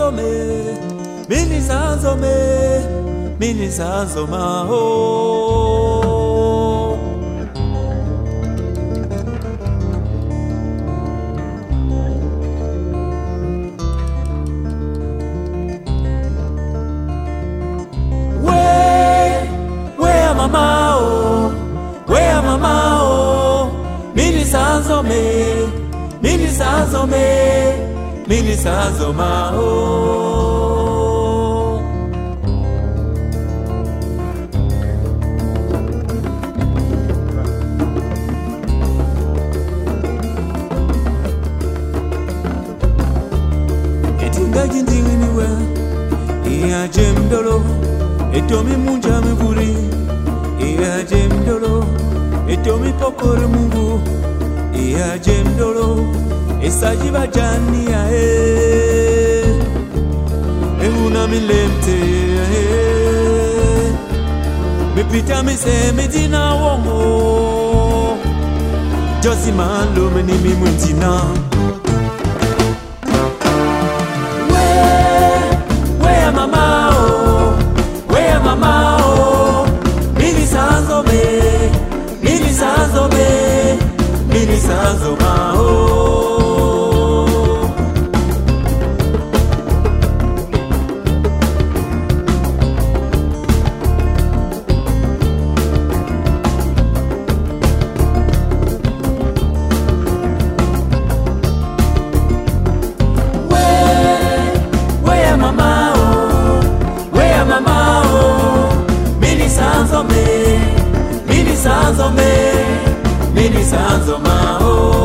mini sanzoma ho. Where mama oh, where mama oh, mini sanzoma oh. Iya jemdolo, etomi munja miburi. Iya jemdolo, etomi pokore mungu. Iya jemdolo, esajiba jani ya una milemte mepita mise medina womo. Josi malo menimi muntina. Mama oh, where mama oh, mini sanzoma oh. Where mama oh, where mama oh, mini sanzoma oh.